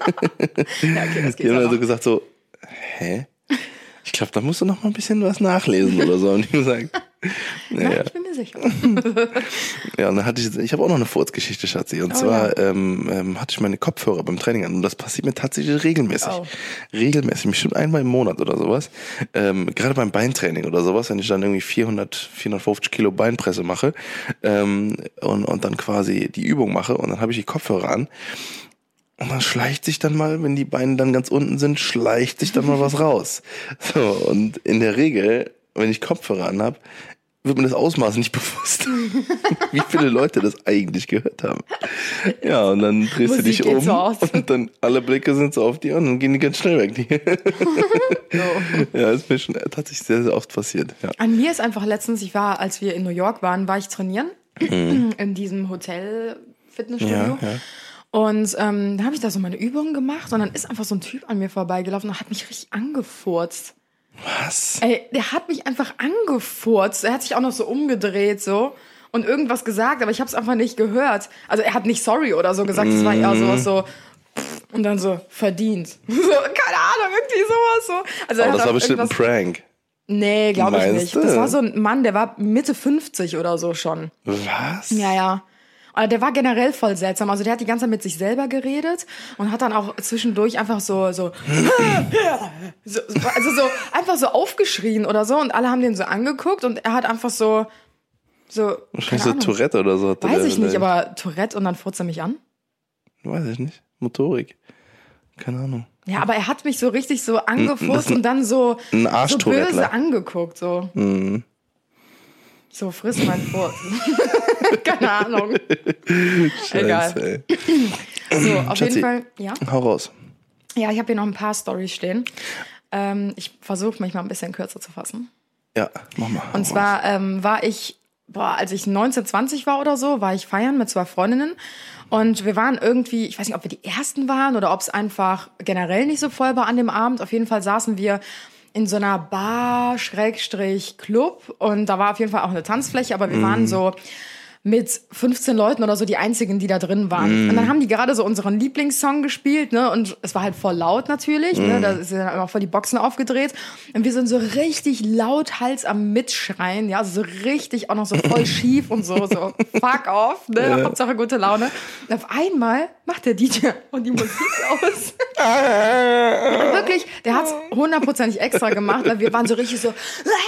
okay, das geht Die haben ja dann so noch. gesagt so, hä? Ich glaube, da musst du noch mal ein bisschen was nachlesen oder so. Und ich gesagt, Nein, ja, ich bin mir sicher. ja, und dann hatte ich, ich habe auch noch eine Furzgeschichte, Schatzi. Und Oh, zwar ja. ähm, ähm, hatte ich meine Kopfhörer beim Training an. Und das passiert mir tatsächlich regelmäßig. Oh. Regelmäßig, bestimmt einmal im Monat oder sowas. Ähm, gerade beim Beintraining oder sowas, wenn ich dann irgendwie vierhundert, vierhundertfünfzig Kilo Beinpresse mache ähm, und, und dann quasi die Übung mache und dann habe ich die Kopfhörer an. Und dann schleicht sich dann mal, wenn die Beine dann ganz unten sind, schleicht sich dann mal was raus. So, und in der Regel, wenn ich Kopfhörer anhab, wird mir das Ausmaß nicht bewusst, wie viele Leute das eigentlich gehört haben. Ja, und dann drehst Musik du dich geht um so aus. und dann alle Blicke sind so auf dir und dann gehen die ganz schnell weg. Die So. ja, ist mir schon tatsächlich sehr, sehr oft passiert. Ja. An mir ist einfach letztens, ich war, als wir in New York waren, war ich trainieren Mhm. in diesem Hotel-Fitnessstudio. Ja, ja. Und ähm, da habe ich da so meine Übungen gemacht und dann ist einfach so ein Typ an mir vorbeigelaufen und hat mich richtig angefurzt. Was? Ey, der hat mich einfach angefurzt. Er hat sich auch noch so umgedreht so und irgendwas gesagt, aber ich habe es einfach nicht gehört. Also er hat nicht sorry oder so gesagt, es war eher sowas so pff, und dann so verdient. So, keine Ahnung, irgendwie sowas so. Also er Aber hat das war auch bestimmt ein irgendwas- Prank. Nee, glaube ich Meinst nicht. du? Das war so ein Mann, der war Mitte fünfzig oder so schon. Was? Ja, ja. Aber der war generell voll seltsam. Also der hat die ganze Zeit mit sich selber geredet und hat dann auch zwischendurch einfach so, so, so, so also so, einfach so aufgeschrien oder so und alle haben den so angeguckt und er hat einfach so, so, Wahrscheinlich keine so Ahnung. Tourette oder so. hatte Weiß der ich nicht, vielleicht. aber Tourette und dann furzt er mich an? Weiß ich nicht. Motorik. Keine Ahnung. Ja, aber er hat mich so richtig so das angefurzt ist ein- und dann so, ein so Arschtourette. böse angeguckt, so. Mhm. So, friss mein Furz. Keine Ahnung. Egal. Scheiße, ey. So, auf Schatzi. jeden Fall, ja. Hau raus. Ja, ich habe hier noch ein paar Storys stehen. Ähm, ich versuche mich mal ein bisschen kürzer zu fassen. Ja, mach mal. Und zwar ähm, war ich, boah, als ich neunzehn, zwanzig war oder so, war ich feiern mit zwei Freundinnen. Und wir waren irgendwie, ich weiß nicht, ob wir die Ersten waren oder ob es einfach generell nicht so voll war an dem Abend. Auf jeden Fall saßen wir in so einer Bar, Schrägstrich, Club. Und da war auf jeden Fall auch eine Tanzfläche, aber wir waren so mit fünfzehn Leuten oder so die einzigen, die da drin waren. Mm. Und dann haben die gerade so unseren Lieblingssong gespielt, ne? Und es war halt voll laut natürlich, Mm. ne? Da sind dann immer voll die Boxen aufgedreht. Und wir sind so richtig laut Hals am Mitschreien, ja, also so richtig auch noch so voll schief und so, so fuck off, ne? Ja. Hauptsache gute Laune. Und auf einmal macht der D J und die Musik aus. Und wirklich, der hat's hundertprozentig extra gemacht, weil wir waren so richtig so,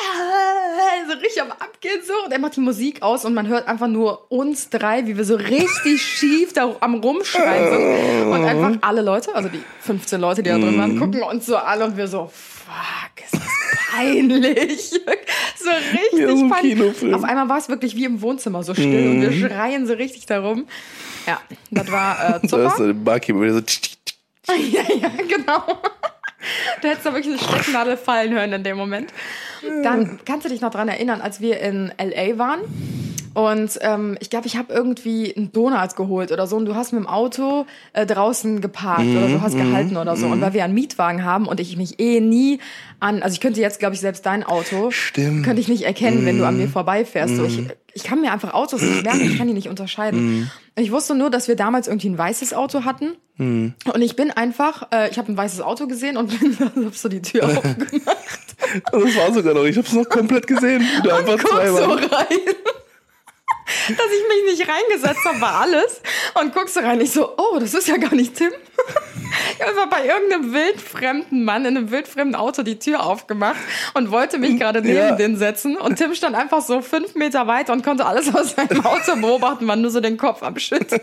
so richtig am Abgehen so. Und er macht die Musik aus und man hört einfach nur uns drei, wie wir so richtig schief da am Rumschreien sind. Und einfach alle Leute, also die fünfzehn Leute, die da drin waren, gucken uns so an und wir so, fuck, ist das peinlich. So richtig Ja, so ein peinlich. Kinofilm. Auf einmal war es wirklich wie im Wohnzimmer so still und wir schreien so richtig darum. Ja, das war äh, Da Zucker. ist so der Barkeeper wieder so. Ja, ja, genau. Da hättest du wirklich eine Stecknadel fallen hören in dem Moment. Dann kannst du dich noch dran erinnern, als wir in L A waren. Und ähm, ich glaube, ich habe irgendwie einen Donut geholt oder so. Und du hast mit dem Auto äh, draußen geparkt oder so, hast gehalten oder so. Und weil wir einen Mietwagen haben und ich mich eh nie an... Also ich könnte jetzt, glaube ich, selbst dein Auto... Stimmt. Könnte ich nicht erkennen, wenn du an mir vorbeifährst. So, ich, ich kann mir einfach Autos nicht merken, ich kann die nicht unterscheiden. Und ich wusste nur, dass wir damals irgendwie ein weißes Auto hatten. Und ich bin einfach... Äh, ich habe ein weißes Auto gesehen und bin hab so die Tür aufgemacht. Und das war sogar noch, ich hab's noch komplett gesehen. wie Du einfach Guck so zweimal. rein. Dass ich mich nicht reingesetzt habe, war alles. Und guckst so rein, ich so, oh, das ist ja gar nicht Tim. Ich habe einfach bei irgendeinem wildfremden Mann in einem wildfremden Auto die Tür aufgemacht und wollte mich gerade neben Ja. den setzen. Und Tim stand einfach so fünf Meter weiter und konnte alles aus seinem Auto beobachten, war nur so den Kopf am Schütteln.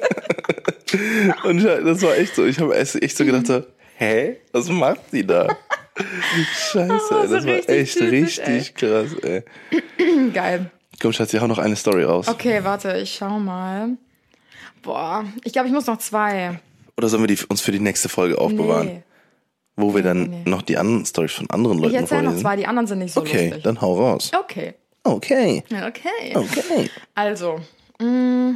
Und ich- das war echt so. Ich habe echt so gedacht, so, hä? Was macht die da? Scheiße, Oh, so das war richtig echt typisch, richtig krass, ey. Geil. Komm, Schatz, ich hau noch eine Story raus. Okay, warte, ich schau mal. Boah, ich glaube, ich muss noch zwei. Oder sollen wir die uns für die nächste Folge aufbewahren? Nee. wo wir Nee, dann nee. noch die anderen Stories von anderen Ich Leuten erzähle noch vorlesen? zwei, die anderen sind nicht so Okay, lustig. dann hau raus. Okay. Okay, Ja, okay. okay. Also, mh,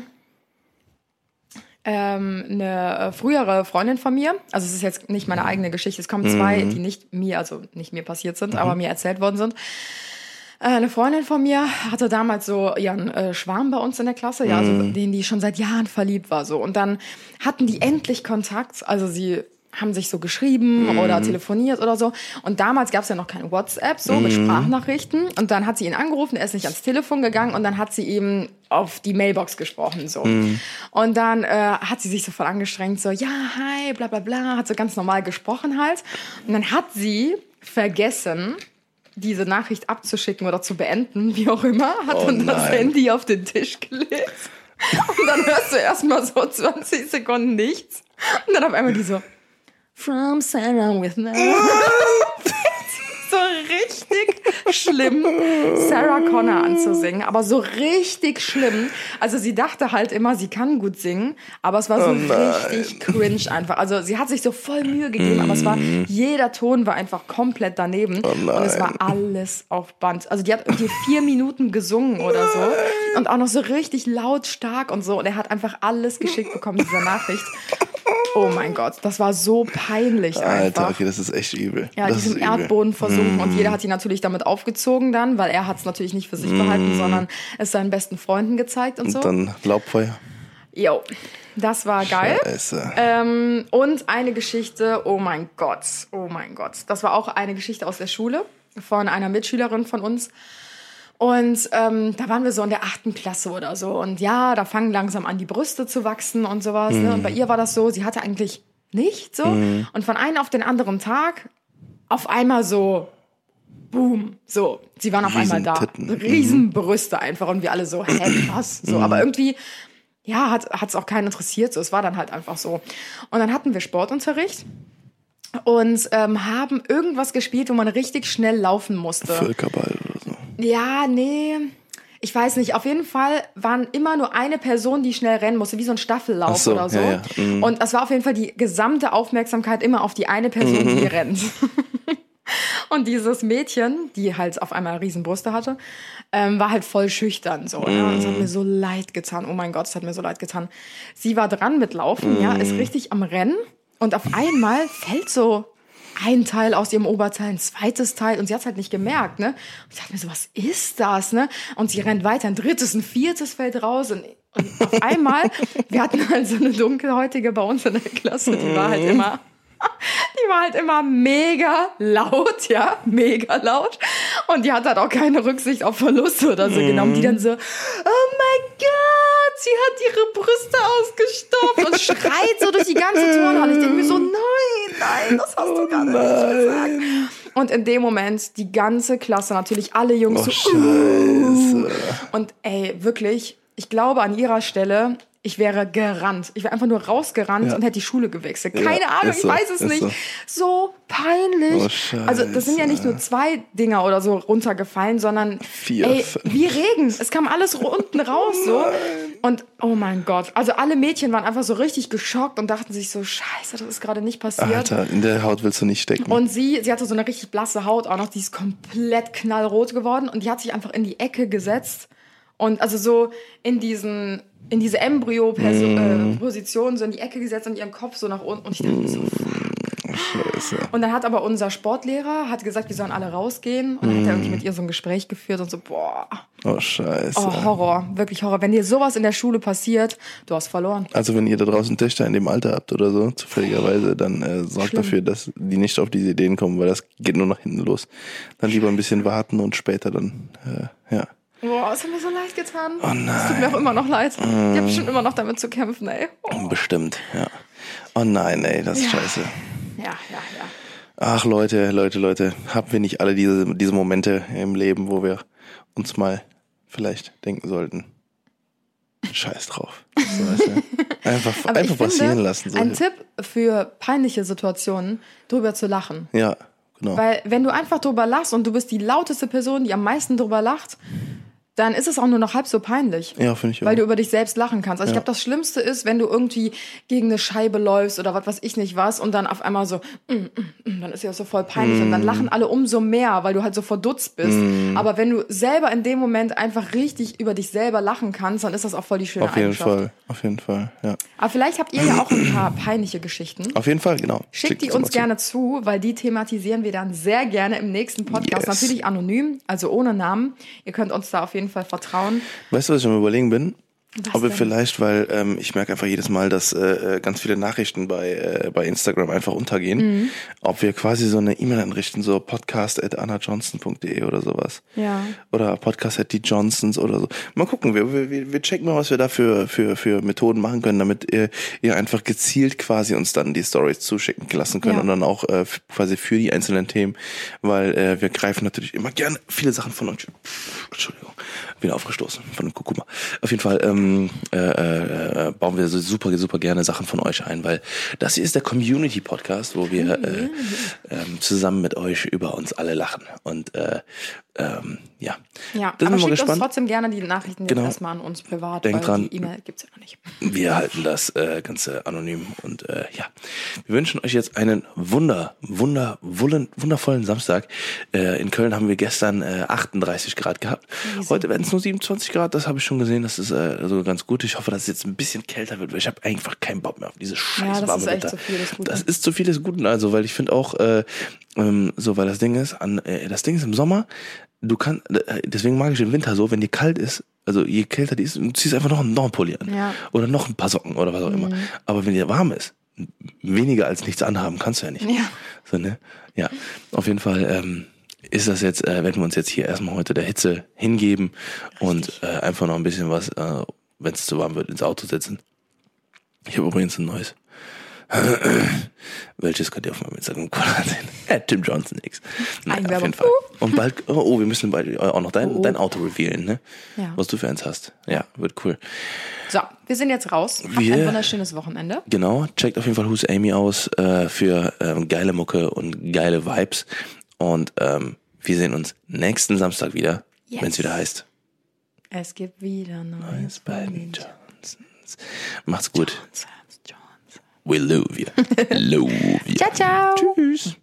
ähm, eine äh, frühere Freundin von mir, also es ist jetzt nicht meine eigene Geschichte, es kommen zwei, die nicht mir, also nicht mir passiert sind, aber mir erzählt worden sind. Äh, Eine Freundin von mir hatte damals so ihren äh, Schwarm bei uns in der Klasse, ja, also den die schon seit Jahren verliebt war, so. Und dann hatten die endlich Kontakt, also sie haben sich so geschrieben oder telefoniert oder so. Und damals gab es ja noch kein WhatsApp, so mit Sprachnachrichten. Und dann hat sie ihn angerufen, er ist nicht ans Telefon gegangen und dann hat sie ihm auf die Mailbox gesprochen, so. Und dann äh, hat sie sich so voll angestrengt, so, ja, hi, bla bla bla, hat so ganz normal gesprochen halt. Und dann hat sie vergessen, diese Nachricht abzuschicken oder zu beenden, wie auch immer, hat Oh dann das nein. Handy auf den Tisch gelegt. Und dann hörst du erstmal so zwanzig Sekunden nichts. Und dann auf einmal die so, From Sarah with Love. So richtig schlimm, Sarah Connor anzusingen, aber so richtig schlimm. Also sie dachte halt immer, sie kann gut singen, aber es war so richtig cringe einfach. Also sie hat sich so voll Mühe gegeben, aber es war, jeder Ton war einfach komplett daneben und es war alles auf Band. Also die hat irgendwie vier Minuten gesungen oder so und auch noch so richtig lautstark und so und er hat einfach alles geschickt bekommen, diese Nachricht. Oh mein Gott, das war so peinlich einfach. Alter, okay, das ist echt übel. Ja, das die sind ist im übel. Erdboden versunken und jeder hat die natürlich damit aufgezogen dann, weil er hat es natürlich nicht für sich behalten, sondern es seinen besten Freunden gezeigt und, Und so. dann Laubfeuer. Jo, das war geil. Scheiße. Ähm, und eine Geschichte, oh mein Gott, oh mein Gott. Das war auch eine Geschichte aus der Schule von einer Mitschülerin von uns. Und ähm, da waren wir so in der achten Klasse oder so. Und ja, da fangen langsam an, die Brüste zu wachsen und sowas. Ne? Und bei ihr war das so, sie hatte eigentlich nicht so. Und von einem auf den anderen Tag auf einmal so, boom, so. Sie waren auf einmal da. Riesentitten. So Riesenbrüste einfach. Und wir alle so, hä, krass. So, aber irgendwie, ja, hat es auch keinen interessiert. So, es war dann halt einfach so. Und dann hatten wir Sportunterricht. Und ähm, haben irgendwas gespielt, wo man richtig schnell laufen musste. Völkerball oder so. Ja, nee. Ich weiß nicht. Auf jeden Fall waren immer nur eine Person, die schnell rennen musste, wie so ein Staffellauf Ach so, oder so. ja, ja. Mhm. Und es war auf jeden Fall die gesamte Aufmerksamkeit immer auf die eine Person, die rennt. Und dieses Mädchen, die halt auf einmal Riesenbrüste hatte, ähm, war halt voll schüchtern. So, ja. Und es hat mir so leid getan. Oh mein Gott, es hat mir so leid getan. Sie war dran mit Laufen, ja, ist richtig am Rennen. Und auf einmal fällt so ein Teil aus ihrem Oberteil, ein zweites Teil und sie hat es halt nicht gemerkt, ne? Und ich dachte mir so, was ist das, ne? Und sie rennt weiter, ein drittes, ein viertes fällt raus und, und auf einmal, wir hatten halt so eine Dunkelhäutige bei uns in der Klasse, die war halt immer, die war halt immer mega laut, ja, mega laut und die hat halt auch keine Rücksicht auf Verluste oder so genommen, die dann so, oh mein Gott, sie hat ihre Brüste ausgestopft und schreit so durch die ganze Turnhalle. Ich denke mir so, nein, nein, das hast du gar nicht gesagt. Und in dem Moment die ganze Klasse, natürlich alle Jungs Oh, so, Scheiße. und ey, wirklich, ich glaube an ihrer Stelle, ich wäre gerannt. Ich wäre einfach nur rausgerannt Ja. und hätte die Schule gewechselt. Ja, Keine Ahnung, ist ich so, weiß es ist nicht. so. So peinlich. Oh, Scheiße. Also das sind ja nicht nur zwei Dinger oder so runtergefallen, sondern Vier, ey, fünf. wie Regen. Es kam alles unten raus so. Und oh mein Gott. Also alle Mädchen waren einfach so richtig geschockt und dachten sich so, scheiße, das ist gerade nicht passiert. Alter, in der Haut willst du nicht stecken. Und sie, sie hatte so eine richtig blasse Haut auch noch, die ist komplett knallrot geworden und die hat sich einfach in die Ecke gesetzt und also so in diesen, in diese Embryo-Position so in die Ecke gesetzt und ihren Kopf so nach unten und ich dachte mir so, Scheiße. und dann hat aber unser Sportlehrer hat gesagt, wir sollen alle rausgehen und dann hat er irgendwie mit ihr so ein Gespräch geführt und so, boah, Oh, Scheiße. oh, Horror, wirklich Horror. Wenn dir sowas in der Schule passiert, du hast verloren. Also wenn ihr da draußen Töchter in dem Alter habt oder so, zufälligerweise, dann äh, sorgt Schlimm. dafür, dass die nicht auf diese Ideen kommen, weil das geht nur nach hinten los. Dann lieber ein bisschen warten und später dann, äh, ja. Boah, es hat mir so leid getan. Oh nein. Es tut mir auch immer noch leid. Ich habe bestimmt immer noch damit zu kämpfen, ey. Oh. Bestimmt, ja. Oh nein, ey, das ist scheiße. Ja, ja, ja. Ach Leute, Leute, Leute, haben wir nicht alle diese, diese Momente im Leben, wo wir uns mal vielleicht denken sollten, scheiß drauf. So, weißt du? Einfach, Aber einfach ich passieren finde, lassen. So. ein Tipp für peinliche Situationen, drüber zu lachen. Ja, genau. Weil wenn du einfach drüber lachst und du bist die lauteste Person, die am meisten drüber lacht, dann ist es auch nur noch halb so peinlich. Ja, finde ich auch. Weil du über dich selbst lachen kannst. Also Ja. ich glaube, das Schlimmste ist, wenn du irgendwie gegen eine Scheibe läufst oder was weiß ich nicht was und dann auf einmal so, mm, mm, mm, dann ist ja so voll peinlich Mm. und dann lachen alle umso mehr, weil du halt so verdutzt bist. Mm. Aber wenn du selber in dem Moment einfach richtig über dich selber lachen kannst, dann ist das auch voll die schöne Auf jeden Eigenschaft. Fall, auf jeden Fall, ja. Aber vielleicht habt ihr ja auch ein paar peinliche Geschichten. Auf jeden Fall, genau. Schickt die uns uns mal zu. gerne zu, weil die thematisieren wir dann sehr gerne im nächsten Podcast. Yes. Natürlich anonym, also ohne Namen. Ihr könnt uns da auf jeden Fall vertrauen. Weißt du, was ich am Überlegen bin? Was Ob wir denn? vielleicht, weil ähm, ich merke einfach jedes Mal, dass äh, ganz viele Nachrichten bei äh, bei Instagram einfach untergehen, Mhm. ob wir quasi so eine E-Mail anrichten, so podcast at anna johnson punkt de oder sowas. Ja. Oder podcast at die Johnsons oder so. Mal gucken, wir, wir, wir checken mal, was wir da für, für, für Methoden machen können, damit ihr, ihr einfach gezielt quasi uns dann die Stories zuschicken lassen könnt Ja. und dann auch äh, f- quasi für die einzelnen Themen, weil äh, wir greifen natürlich immer gerne viele Sachen von uns. Entschuldigung, wieder aufgestoßen von dem Kurkuma. Auf jeden Fall ähm, äh, äh, bauen wir so super, super gerne Sachen von euch ein, weil das hier ist der Community-Podcast, wo wir äh, ähm, zusammen mit euch über uns alle lachen. Und äh, ähm, ja, Ja, da sind aber wir mal schickt uns gespannt. trotzdem gerne die Nachrichten Genau. jetzt erstmal an uns privat, Denkt weil dran. die E-Mail gibt's ja noch nicht. Wir halten das äh, Ganze anonym und äh, ja, wir wünschen euch jetzt einen wunder, wunder, wullen, wundervollen Samstag. Äh, in Köln haben wir gestern äh, achtunddreißig Grad gehabt. Heute werden es nur siebenundzwanzig Grad, das habe ich schon gesehen, das ist äh, also ganz gut. Ich hoffe, dass es jetzt ein bisschen kälter wird, weil ich habe einfach keinen Bock mehr auf diese scheiß Ja, das warme ist echt Wetter. zu viel des Guten. Das ist zu viel des Guten, also, weil ich finde auch, äh, ähm, so, weil das Ding ist, an, äh, das Ding ist im Sommer, du kannst, äh, deswegen mag ich den Winter so, wenn dir kalt ist, also je kälter die ist, du ziehst einfach noch einen, noch einen Pulli an. Ja. Oder noch ein paar Socken oder was auch immer. Aber wenn dir warm ist, weniger als nichts anhaben kannst du ja nicht. Ja. So, ne? Ja, auf jeden Fall ähm, ist das jetzt, äh, werden wir uns jetzt hier erstmal heute der Hitze hingeben und äh, einfach noch ein bisschen was, äh, wenn es zu warm wird, ins Auto setzen. Ich habe übrigens ein neues. Welches könnt ihr auf meinem Instagram-Kanal sehen? At Tim Johnson X. Naja, auf Eigenwerbung. jeden Fall. Und bald, oh, oh wir müssen bald auch noch dein, Oh, oh. dein Auto revealen, ne? Ja. Was du für eins hast. Ja, wird cool. So, wir sind jetzt raus. Habt Wir- ein wunderschönes Wochenende. Genau, checkt auf jeden Fall Who's Amy aus äh, für ähm, geile Mucke und geile Vibes. Und ähm, wir sehen uns nächsten Samstag wieder, Yes. wenn es wieder heißt. Es gibt wieder Neues Neues bei von den den Johnsons. Macht's gut. Johnsons, Johnsons. We love you. Love you. Ciao, ciao. Tschüss.